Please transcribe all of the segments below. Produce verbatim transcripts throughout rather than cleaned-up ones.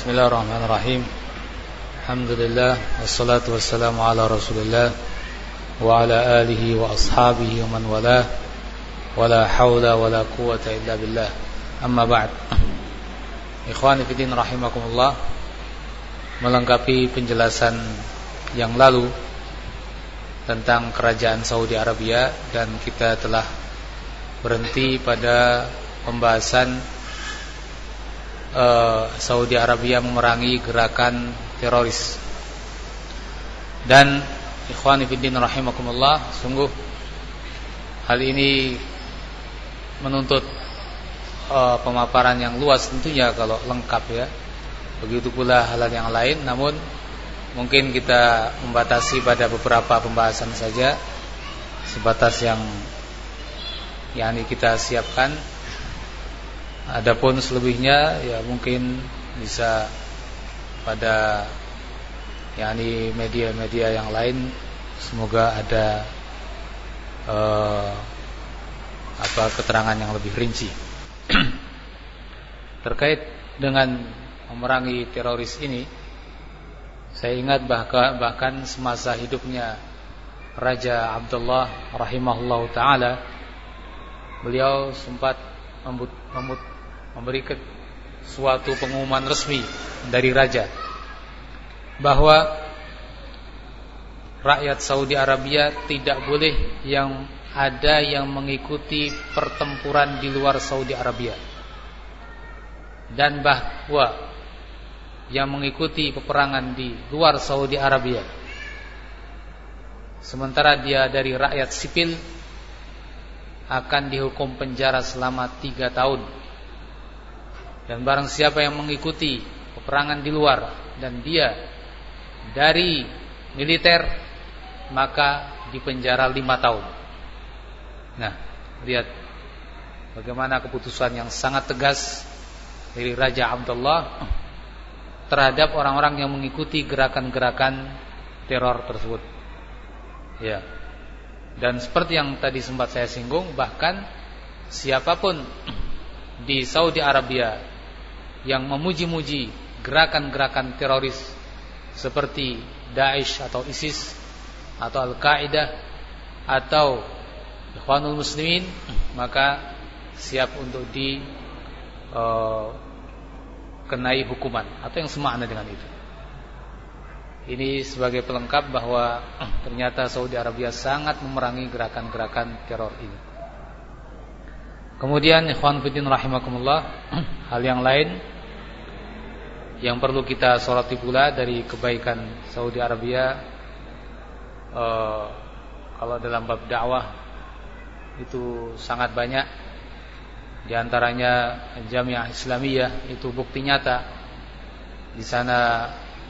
Bismillahirrahmanirrahim. Alhamdulillah wassalatu wassalamu ala Rasulillah wa ala alihi wa ashabihi wa man walah. Wala haula wala quwwata illa billah. Amma ba'd. Ikhwani fillah rahimakumullah. Melengkapi penjelasan yang lalu tentang kerajaan Saudi Arabia, dan kita telah berhenti pada pembahasan uh, Saudi Arabia memerangi gerakan teroris. Dan ikhwani fillah rahimakumullah, sungguh hal ini menuntut uh, pemaparan yang luas tentunya kalau lengkap ya. Begitu pula hal yang lain, namun mungkin kita membatasi pada beberapa pembahasan saja, sebatas yang yang kita siapkan. Adapun selebihnya ya mungkin bisa pada yakni media-media yang lain. Semoga ada uh, apa keterangan yang lebih rinci terkait dengan memerangi teroris ini. Saya ingat bahkan, bahkan semasa hidupnya Raja Abdullah rahimahullahu taala, beliau sempat membut, membut, memberikan suatu pengumuman resmi dari raja bahwa rakyat Saudi Arabia tidak boleh yang ada yang mengikuti pertempuran di luar Saudi Arabia, dan bahwa yang mengikuti peperangan di luar Saudi Arabia sementara dia dari rakyat sipil akan dihukum penjara selama tiga tahun. Dan barang siapa yang mengikuti peperangan di luar dan dia dari militer, maka dipenjara lima tahun. Nah, lihat bagaimana keputusan yang sangat tegas dari Raja Abdullah terhadap orang-orang yang mengikuti gerakan-gerakan teror tersebut. Ya. Dan seperti yang tadi sempat saya singgung, bahkan siapapun di Saudi Arabia yang memuji-muji gerakan-gerakan teroris seperti Daesh atau ISIS atau Al-Qaeda atau Ikhwanul Muslimin, maka siap untuk di uh, kenai hukuman atau yang semakna dengan itu. Ini sebagai pelengkap bahwa ternyata Saudi Arabia sangat memerangi gerakan-gerakan teror ini. Kemudian ikhwan fillah rahimakumullah, hal yang lain yang perlu kita soroti pula dari kebaikan Saudi Arabia, uh, kalau dalam bab dakwah itu sangat banyak. Di antaranya Jamiah Islamiyah, itu bukti nyata. Di sana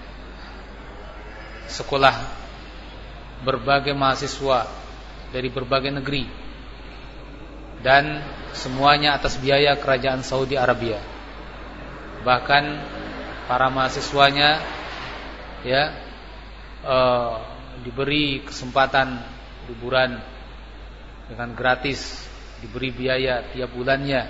sekolah berbagai mahasiswa dari berbagai negeri, dan semuanya atas biaya kerajaan Saudi Arabia. Bahkan para mahasiswanya ya uh, diberi kesempatan liburan dengan gratis, diberi biaya tiap bulannya.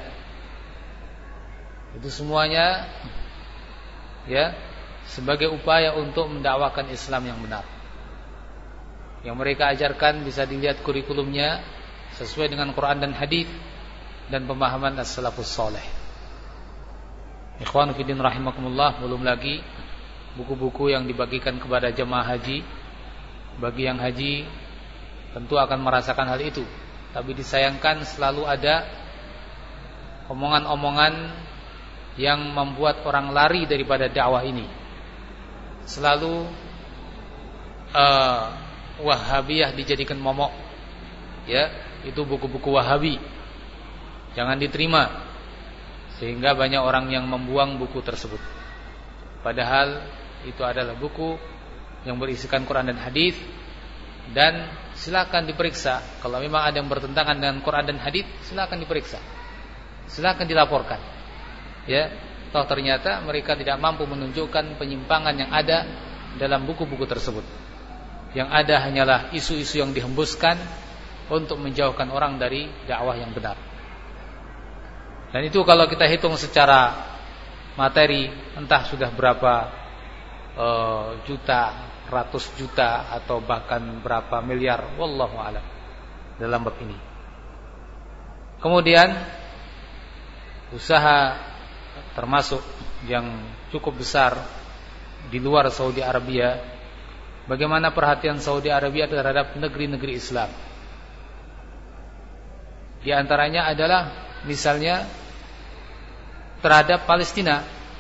Itu semuanya ya sebagai upaya untuk mendakwakan Islam yang benar. Yang mereka ajarkan bisa dilihat kurikulumnya sesuai dengan Quran dan hadis dan pemahaman as-salafus saleh. Ikhwan fillah rahimakumullah, belum lagi buku-buku yang dibagikan kepada jemaah haji. Bagi yang haji tentu akan merasakan hal itu. Tapi disayangkan selalu ada omongan-omongan yang membuat orang lari daripada dakwah ini. Selalu uh, Wahabiyah dijadikan momok. Ya, itu buku-buku Wahabi. Jangan diterima. Sehingga banyak orang yang membuang buku tersebut. Padahal itu adalah buku yang berisikan Quran dan hadis. Dan silakan diperiksa. Kalau memang ada yang bertentangan dengan Quran dan hadis, silakan diperiksa. Silakan dilaporkan. Ya, toh ternyata mereka tidak mampu menunjukkan penyimpangan yang ada dalam buku-buku tersebut. Yang ada hanyalah isu-isu yang dihembuskan untuk menjauhkan orang dari dakwah yang benar. Dan itu kalau kita hitung secara materi entah sudah berapa uh, juta, ratus juta atau bahkan berapa miliar, wallahu a'lam dalam bab ini. Kemudian usaha termasuk yang cukup besar di luar Saudi Arabia, bagaimana perhatian Saudi Arabia terhadap negeri-negeri Islam. Di antaranya adalah misalnya terhadap Palestina.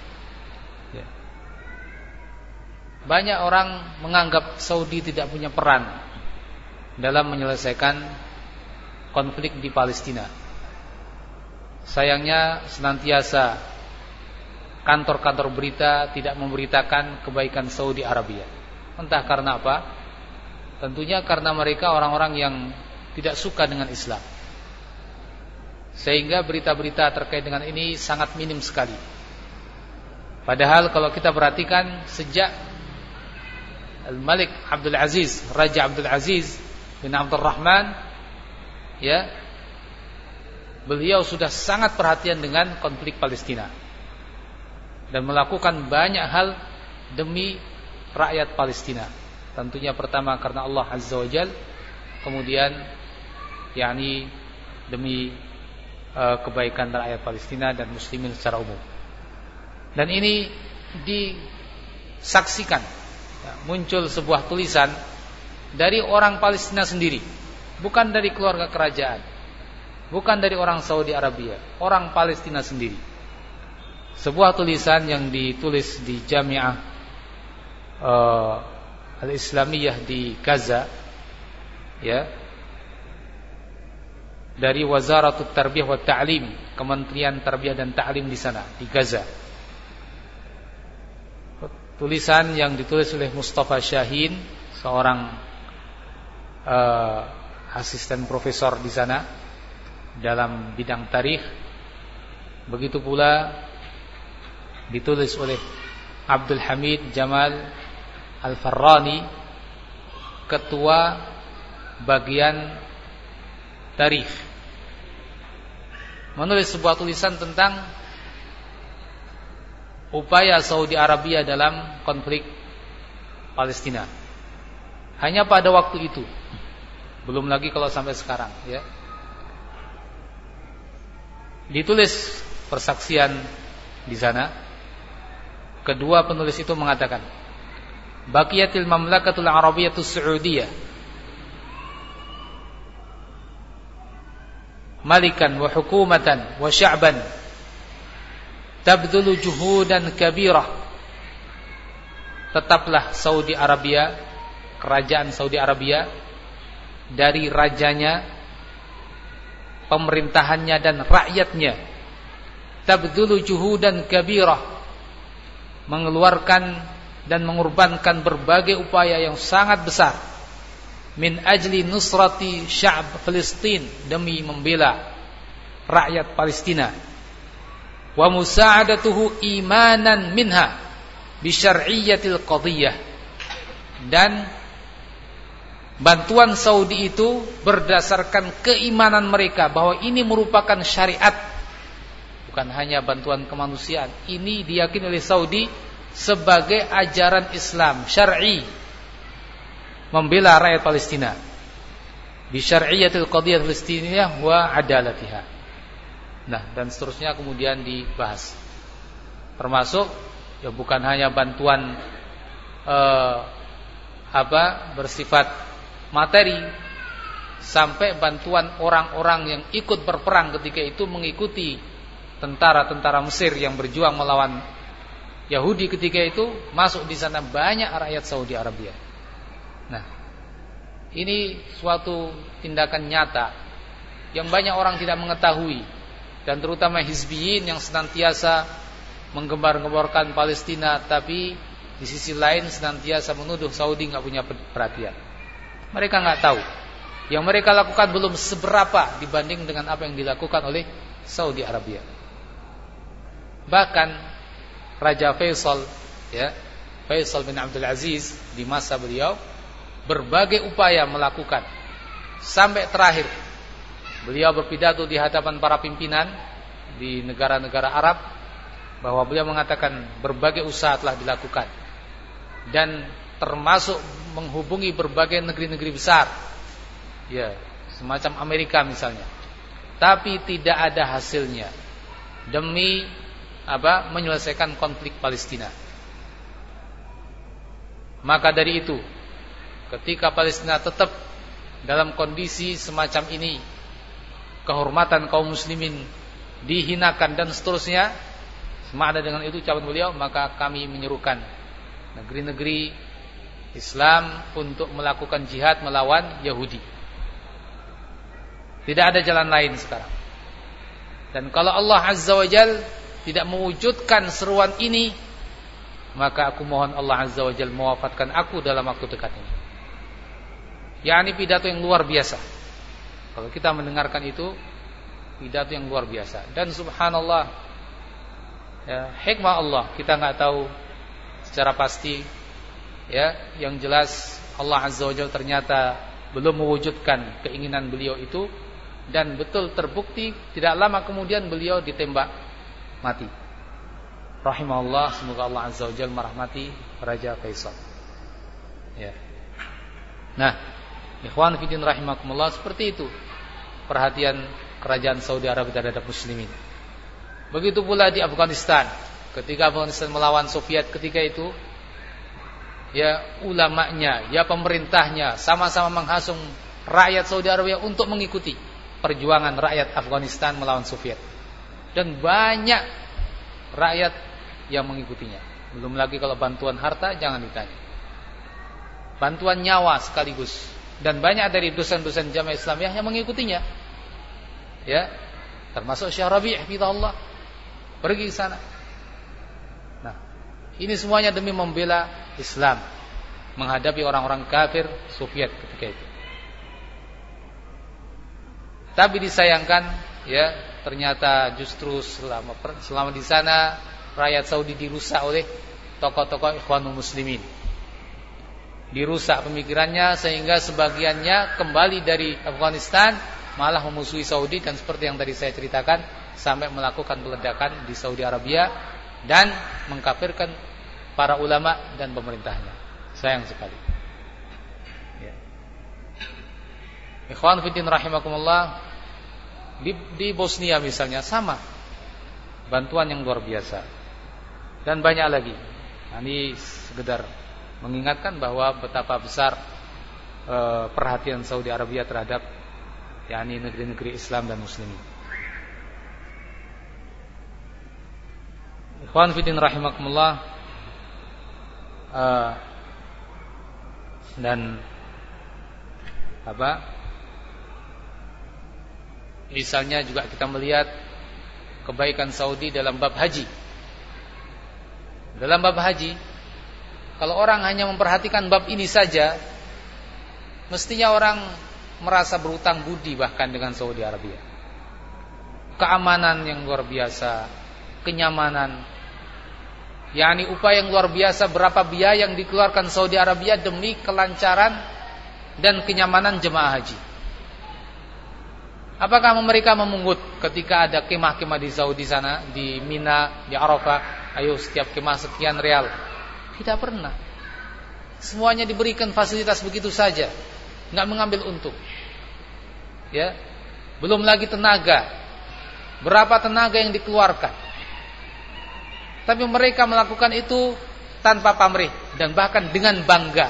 Banyak orang menganggap Saudi tidak punya peran dalam menyelesaikan konflik di Palestina. Sayangnya senantiasa kantor-kantor berita tidak memberitakan kebaikan Saudi Arabia. Entah karena apa? Tentunya karena mereka orang-orang yang tidak suka dengan Islam, sehingga berita-berita terkait dengan ini sangat minim sekali. Padahal kalau kita perhatikan sejak Al-Malik Abdul Aziz, Raja Abdul Aziz bin Abdul Rahman, ya, beliau sudah sangat perhatian dengan konflik Palestina dan melakukan banyak hal demi rakyat Palestina. Tentunya pertama karena Allah Azza wa Jalla, kemudian yakni demi uh, kebaikan rakyat Palestina dan muslimin secara umum. Dan ini disaksikan, ya, muncul sebuah tulisan dari orang Palestina sendiri, bukan dari keluarga kerajaan, bukan dari orang Saudi Arabia, orang Palestina sendiri. Sebuah tulisan yang ditulis di Jamiah uh, Al-Islamiyah di Gaza, ya, dari Wazaratut Tarbiyah wa Ta'lim, Kementerian Tarbiyah dan Ta'lim di sana di Gaza. Tulisan yang ditulis oleh Mustafa Syahin, seorang uh, asisten profesor di sana dalam bidang tarikh. Begitu pula ditulis oleh Abdul Hamid Jamal Al-Farrani, ketua bagian tarikh, menulis sebuah tulisan tentang upaya Saudi Arabia dalam konflik Palestina. Hanya pada waktu itu, belum lagi kalau sampai sekarang, ya. Ditulis persaksian di sana. Kedua penulis itu mengatakan, Baqiyatil Mamlakatul Arabiyatus Saudiyah malikan wa hukumatan wa sya'ban tabdulu juhudan kabirah. Tetaplah Saudi Arabia, kerajaan Saudi Arabia, dari rajanya, pemerintahannya dan rakyatnya, tabdulu juhudan kabirah, mengeluarkan dan mengorbankan berbagai upaya yang sangat besar, min ajli nusrati sya'b Palestin, demi membela rakyat Palestina, wa musa'adatuhu imanan minha bi syar'iyyatil qadhiyah, dan bantuan Saudi itu berdasarkan keimanan mereka bahwa ini merupakan syariat, bukan hanya bantuan kemanusiaan. Ini diyakini oleh Saudi sebagai ajaran Islam syar'i, membela rakyat Palestina bi syar'iyyatil qadhiyah Palestiniyah wa adalatiha. Nah, dan seterusnya kemudian dibahas. Termasuk ya bukan hanya bantuan eh, apa bersifat materi, sampai bantuan orang-orang yang ikut berperang ketika itu, mengikuti tentara-tentara Mesir yang berjuang melawan Yahudi ketika itu, masuk di sana banyak rakyat Saudi Arabia. Nah, ini suatu tindakan nyata yang banyak orang tidak mengetahui, dan terutama hizbiyin yang senantiasa menggembar-gemborkan Palestina, tapi di sisi lain senantiasa menuduh Saudi nggak punya perhatian. Mereka nggak tahu yang mereka lakukan belum seberapa dibanding dengan apa yang dilakukan oleh Saudi Arabia. Bahkan Raja Faisal, ya, Faisal bin Abdul Aziz, di masa beliau berbagai upaya melakukan, sampai terakhir beliau berpidato di hadapan para pimpinan di negara-negara Arab, bahwa beliau mengatakan berbagai usaha telah dilakukan dan termasuk menghubungi berbagai negeri-negeri besar, ya, semacam Amerika misalnya, tapi tidak ada hasilnya demi apa? Menyelesaikan konflik Palestina. Maka dari itu, ketika Palestina tetap dalam kondisi semacam ini, kehormatan kaum muslimin dihinakan dan seterusnya, semakna dengan itu ucapan beliau, maka kami menyerukan negeri-negeri Islam untuk melakukan jihad melawan Yahudi. Tidak ada jalan lain sekarang. Dan kalau Allah Azza wa Jal tidak mewujudkan seruan ini, maka aku mohon Allah Azza wa Jal mewafatkan aku dalam waktu dekat ini. yakni pidato yang luar biasa. Kalau kita mendengarkan itu, pidato yang luar biasa. Dan subhanallah, ya, hikmah Allah, kita nggak tahu secara pasti, ya, yang jelas Allah Azza wa Jalla ternyata belum mewujudkan keinginan beliau itu, dan betul terbukti tidak lama kemudian beliau ditembak mati. Rahimahullah, semoga Allah Azza wa Jalla merahmati Raja Kaisar. Ya. Nah, ikhwan fillah rahimakumullah, seperti itu perhatian kerajaan Saudi Arabia terhadap muslimin. Begitu pula di Afghanistan, ketika Afghanistan melawan Soviet ketika itu, ya ulamanya, ya pemerintahnya sama-sama menghasung rakyat Saudi Arabia untuk mengikuti perjuangan rakyat Afghanistan melawan Soviet. Dan banyak rakyat yang mengikutinya. Belum lagi kalau bantuan harta jangan ditanya. Bantuan nyawa sekaligus. Dan banyak dari dosen-dosen Jamaah Islamiyah yang mengikutinya. Ya, termasuk Syekh Rabi' hafizahullah pergi ke sana. Nah, ini semuanya demi membela Islam menghadapi orang-orang kafir Soviet ketika itu. Tapi disayangkan, ya, ternyata justru selama selama di sana rakyat Saudi dirusak oleh tokoh-tokoh Ikhwanul Muslimin. Dirusak pemikirannya sehingga sebagiannya kembali dari Afghanistan malah memusuhi Saudi, dan seperti yang tadi saya ceritakan sampai melakukan peledakan di Saudi Arabia dan mengkafirkan para ulama dan pemerintahnya. Sayang sekali. Ya. Ikhwan fillah rahimakumullah, di, di Bosnia misalnya sama, bantuan yang luar biasa dan banyak lagi. Nah, ini sekedar mengingatkan bahwa betapa besar e, perhatian Saudi Arabia terhadap yakni negeri-negeri Islam dan Muslimin. Ikhwan fillah rahimakumullah, e, dan apa? Misalnya juga kita melihat kebaikan Saudi dalam bab haji. Dalam bab haji, kalau orang hanya memperhatikan bab ini saja, mestinya orang merasa berutang budi bahkan dengan Saudi Arabia. Keamanan yang luar biasa, kenyamanan, yakni upaya yang luar biasa, berapa biaya yang dikeluarkan Saudi Arabia demi kelancaran dan kenyamanan jemaah haji. Apakah mereka memungut ketika ada kemah-kemah di Saudi sana, di Mina, di Arafah, ayo setiap kemah sekian real? Tidak pernah. Semuanya diberikan fasilitas begitu saja, enggak mengambil untung. Ya. Belum lagi tenaga. Berapa tenaga yang dikeluarkan. Tapi mereka melakukan itu tanpa pamrih dan bahkan dengan bangga.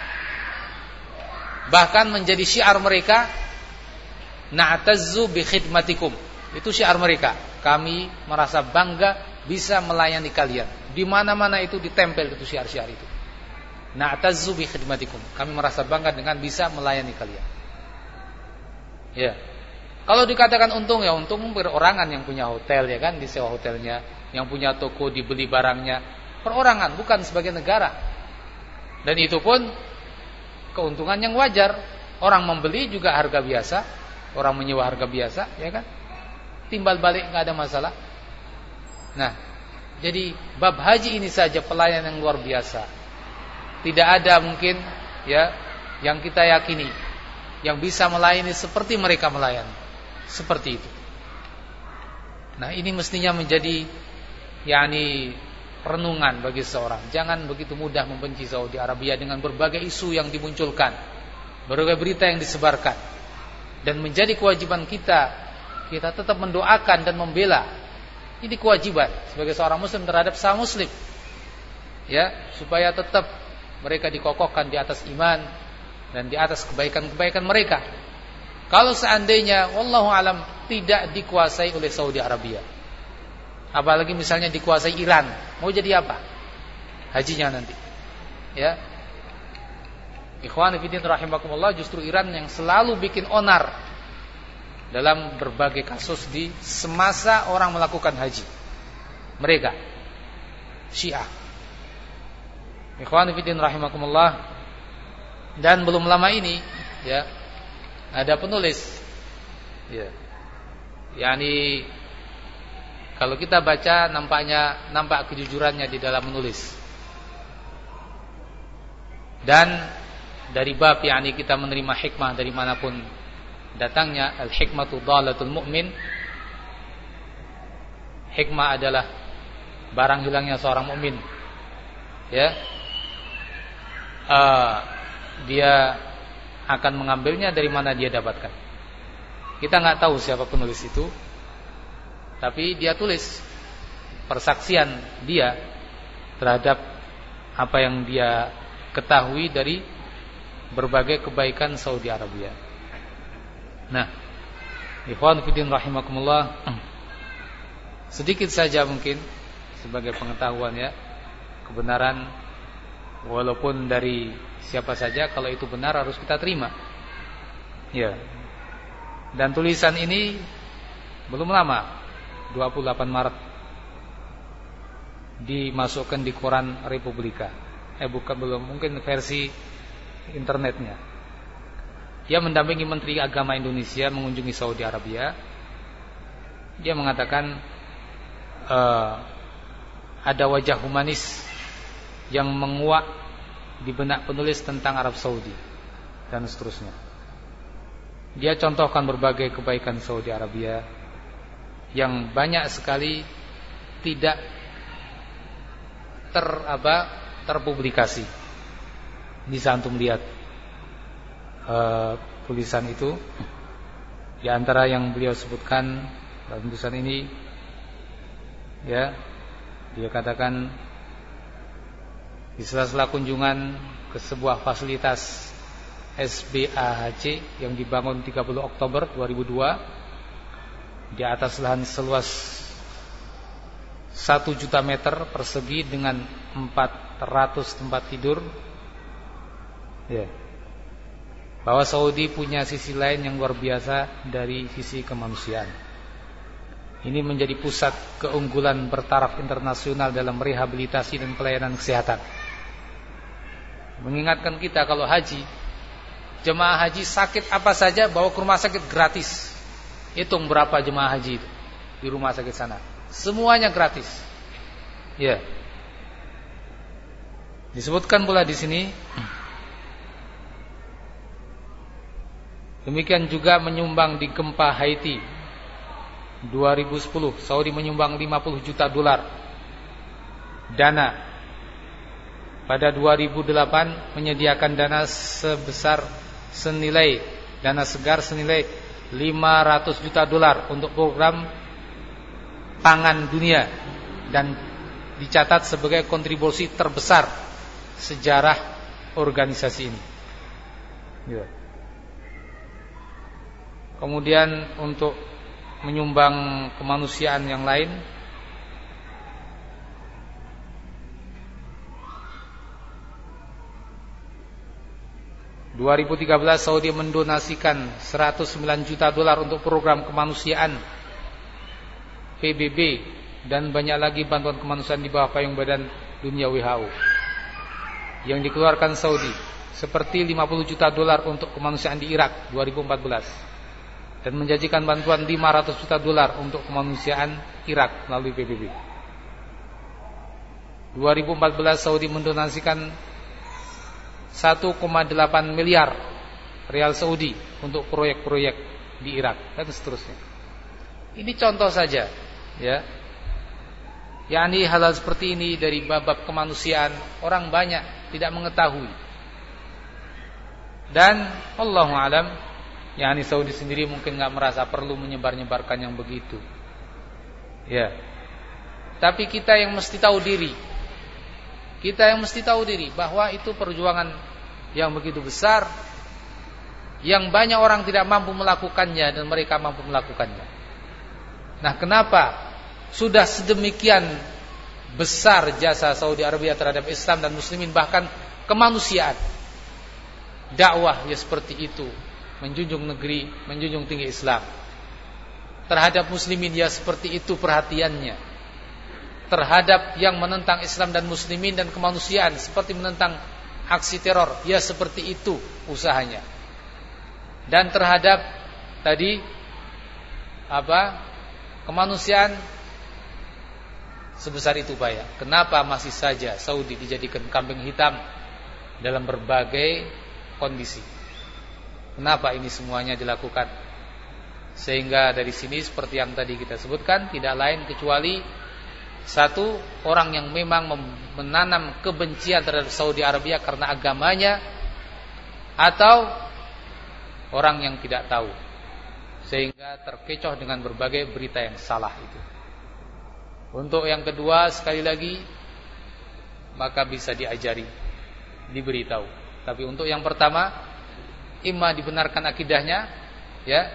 Bahkan menjadi syiar mereka, na'tazzu bi khidmatikum. Itu syiar mereka. Kami merasa bangga bisa melayani kalian. Di mana-mana itu ditempel itu syiar-syiar itu. Na'tazzu bi khidmatikum. Kami merasa bangga dengan bisa melayani kalian. Ya. Kalau dikatakan untung, ya untung perorangan yang punya hotel, ya kan, disewa hotelnya, yang punya toko dibeli barangnya, perorangan, bukan sebagai negara. Dan itu pun keuntungan yang wajar. Orang membeli juga harga biasa, orang menyewa harga biasa, ya kan? Timbal balik enggak ada masalah. Nah, jadi bab haji ini saja pelayanan yang luar biasa. Tidak ada mungkin, ya, yang kita yakini yang bisa melayani seperti mereka melayani. Seperti itu. Nah, ini mestinya menjadi yakni renungan bagi seorang. Jangan begitu mudah membenci Saudi Arabia dengan berbagai isu yang dimunculkan, berbagai berita yang disebarkan. Dan menjadi kewajiban kita, kita tetap mendoakan dan membela. Ini kewajiban sebagai seorang muslim terhadap sesama muslim. Ya, supaya tetap mereka dikokohkan di atas iman dan di atas kebaikan-kebaikan mereka. Kalau seandainya wallahu alam tidak dikuasai oleh Saudi Arabia, apalagi misalnya dikuasai Iran, mau jadi apa hajinya nanti? Ya, ikhwan fillah rahimakumullah, justru Iran yang selalu bikin onar dalam berbagai kasus di semasa orang melakukan haji. Mereka Syiah. Ikhwan fillah rahimakumullah. Dan belum lama ini, ya, ada penulis, ya, yakni kalau kita baca nampaknya nampak kejujurannya di dalam menulis. Dan dari bab yakni kita menerima hikmah dari manapun datangnya, al-hikmatu dhalatul mu'min. Hikmah adalah barang hilangnya seorang mukmin. Ya. Uh, dia akan mengambilnya dari mana dia dapatkan. Kita nggak tahu siapa penulis itu, tapi dia tulis persaksian dia terhadap apa yang dia ketahui dari berbagai kebaikan Saudi Arabia. Nah, ikhwan fillah rahimakumullah, sedikit saja mungkin sebagai pengetahuan, ya, kebenaran walaupun dari siapa saja, kalau itu benar harus kita terima. Ya. Dan tulisan ini belum lama, dua puluh delapan Maret, dimasukkan di koran Republika. Eh bukan, belum, mungkin versi internetnya. Dia mendampingi Menteri Agama Indonesia mengunjungi Saudi Arabia. Dia mengatakan uh, ada wajah humanis yang menguak di benak penulis tentang Arab Saudi dan seterusnya. Dia contohkan berbagai kebaikan Saudi Arabia yang banyak sekali tidak ter apa terpublikasi. Bisa antum lihat uh, tulisan itu. Di antara yang beliau sebutkan dalam tulisan ini, ya, dia katakan di sela-sela kunjungan ke sebuah fasilitas S B A H C yang dibangun tiga puluh Oktober dua ribu dua di atas lahan seluas satu juta meter persegi dengan empat ratus tempat tidur, ya, bahwa Saudi punya sisi lain yang luar biasa dari sisi kemanusiaan. Ini menjadi pusat keunggulan bertaraf internasional dalam rehabilitasi dan pelayanan kesehatan. Mengingatkan kita kalau haji, jemaah haji sakit apa saja bawa ke rumah sakit gratis. Hitung berapa jemaah haji itu di rumah sakit sana. Semuanya gratis. Ya. Disebutkan pula di sini, demikian juga menyumbang di gempa Haiti dua ribu sepuluh, Saudi menyumbang lima puluh juta dolar dana. Pada dua ribu delapan menyediakan dana sebesar senilai dana segar senilai lima ratus juta dolar untuk program pangan dunia dan dicatat sebagai kontribusi terbesar sejarah organisasi ini. Ya. Kemudian untuk menyumbang kemanusiaan yang lain, dua ribu tiga belas Saudi mendonasikan seratus sembilan juta dolar untuk program kemanusiaan P B B dan banyak lagi bantuan kemanusiaan di bawah payung Badan Dunia W H O yang dikeluarkan Saudi, seperti lima puluh juta dolar untuk kemanusiaan di Irak dua ribu empat belas dan menjanjikan bantuan lima ratus juta dolar untuk kemanusiaan Irak melalui P B B. dua ribu empat belas Saudi mendonasikan satu koma delapan miliar rial Saudi untuk proyek-proyek di Irak dan seterusnya. Ini contoh saja, ya, yakni hal-hal seperti ini dari bab kemanusiaan, orang banyak tidak mengetahui. Dan Allahu alam, yakni Saudi sendiri mungkin enggak merasa perlu menyebar-nyebarkan yang begitu. Ya. Tapi kita yang mesti tahu diri. Kita yang mesti tahu diri bahwa itu perjuangan yang begitu besar, yang banyak orang tidak mampu melakukannya dan mereka mampu melakukannya. Nah, kenapa sudah sedemikian besar jasa Saudi Arabia terhadap Islam dan muslimin, bahkan kemanusiaan? Dakwah ya seperti itu, menjunjung negeri, menjunjung tinggi Islam. Terhadap muslimin ya seperti itu perhatiannya. Terhadap yang menentang Islam dan muslimin dan kemanusiaan seperti menentang aksi teror, ya seperti itu usahanya. Dan terhadap tadi apa? Kemanusiaan sebesar itu upaya. Kenapa masih saja Saudi dijadikan kambing hitam dalam berbagai kondisi? Kenapa ini semuanya dilakukan? Sehingga dari sini seperti yang tadi kita sebutkan, tidak lain kecuali satu, orang yang memang menanam kebencian terhadap Saudi Arabia karena agamanya, atau orang yang tidak tahu sehingga terkecoh dengan berbagai berita yang salah itu. Untuk yang kedua, sekali lagi, maka bisa diajari, diberitahu. Tapi untuk yang pertama, imma dibenarkan akidahnya, ya,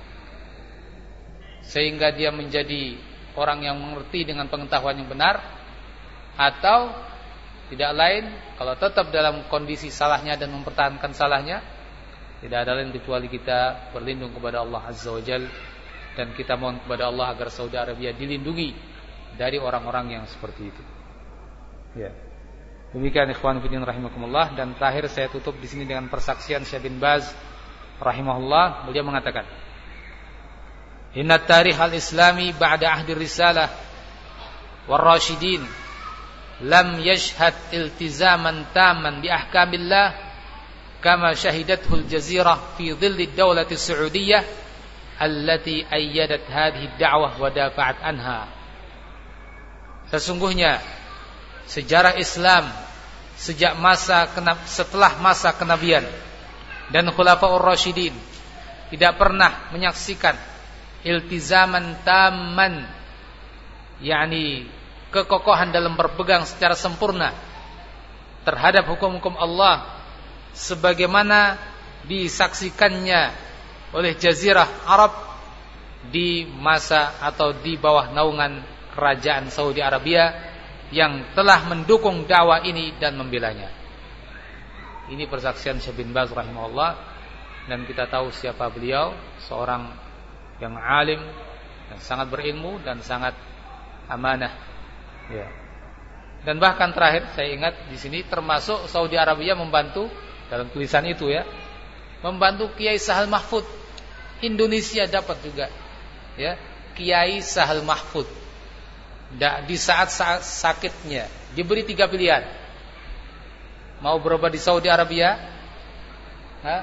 sehingga dia menjadi orang yang mengerti dengan pengetahuan yang benar, atau tidak lain, kalau tetap dalam kondisi salahnya dan mempertahankan salahnya, tidak ada lain kecuali kita berlindung kepada Allah Azza wa Jalla, dan kita mohon kepada Allah agar Saudi Arabia dilindungi dari orang-orang yang seperti itu. Ya. Demikian ikhwan fillah rahimakumullah. Dan terakhir saya tutup di sini dengan persaksian Syekh bin Baz rahimahullah. Beliau mengatakan, Inna tarikh al-islami ba'da ahdi risalah war-rasyidin lam yashhad iltizaman taman bi ahkamillah kama syahidathu al-jazirah fi dhilli ad-dawlati as-saudiyyah allati ayyadat hadhihi ad-da'wah wa dafa'at anha. Sesungguhnya sejarah Islam sejak masa setelah masa kenabian dan khulafaur rasyidin tidak pernah menyaksikan iltizaman taman, yakni kekokohan dalam berpegang secara sempurna terhadap hukum-hukum Allah sebagaimana disaksikannya oleh Jazirah Arab di masa atau di bawah naungan kerajaan Saudi Arabia yang telah mendukung dakwah ini dan membelanya. Ini persaksian Syekh bin Baz rahimahullah, dan kita tahu siapa beliau, seorang yang alim dan sangat berilmu dan sangat amanah. Ya. Dan bahkan terakhir saya ingat di sini termasuk Saudi Arabia membantu dalam tulisan itu, ya, membantu Kiai Sahal Mahfud. Indonesia dapat juga, ya, Kiai Sahal Mahfud. Di saat-saat sakitnya diberi tiga pilihan, mau berobat di Saudi Arabia, ha?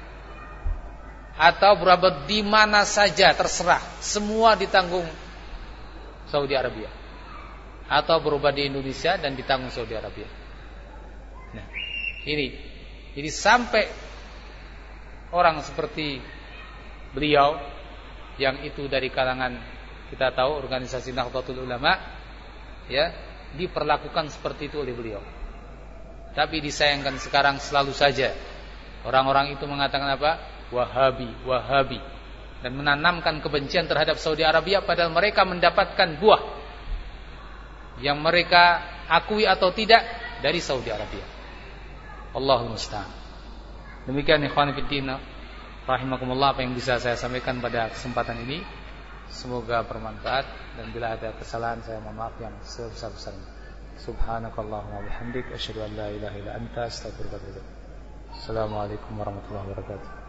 atau berobat di mana saja terserah, semua ditanggung Saudi Arabia, atau berobat di Indonesia dan ditanggung Saudi Arabia. Nah, ini jadi sampai orang seperti beliau yang itu dari kalangan, kita tahu, organisasi Nahdlatul Ulama, ya, diperlakukan seperti itu oleh beliau. Tapi disayangkan sekarang selalu saja orang-orang itu mengatakan apa? Wahabi, Wahabi, dan menanamkan kebencian terhadap Saudi Arabia, padahal mereka mendapatkan buah yang mereka akui atau tidak dari Saudi Arabia. Allahul musta'an. Demikian ikhwan fillah rahimakumullah apa yang bisa saya sampaikan pada kesempatan ini. Semoga bermanfaat, dan bila ada kesalahan saya mohon maaf yang sebesar-besarnya. Subhanakallahumma wa bihamdik asyhadu an la ilaha illa anta astaghfiruka wa atubu ilaik. Assalamualaikum warahmatullahi wabarakatuh.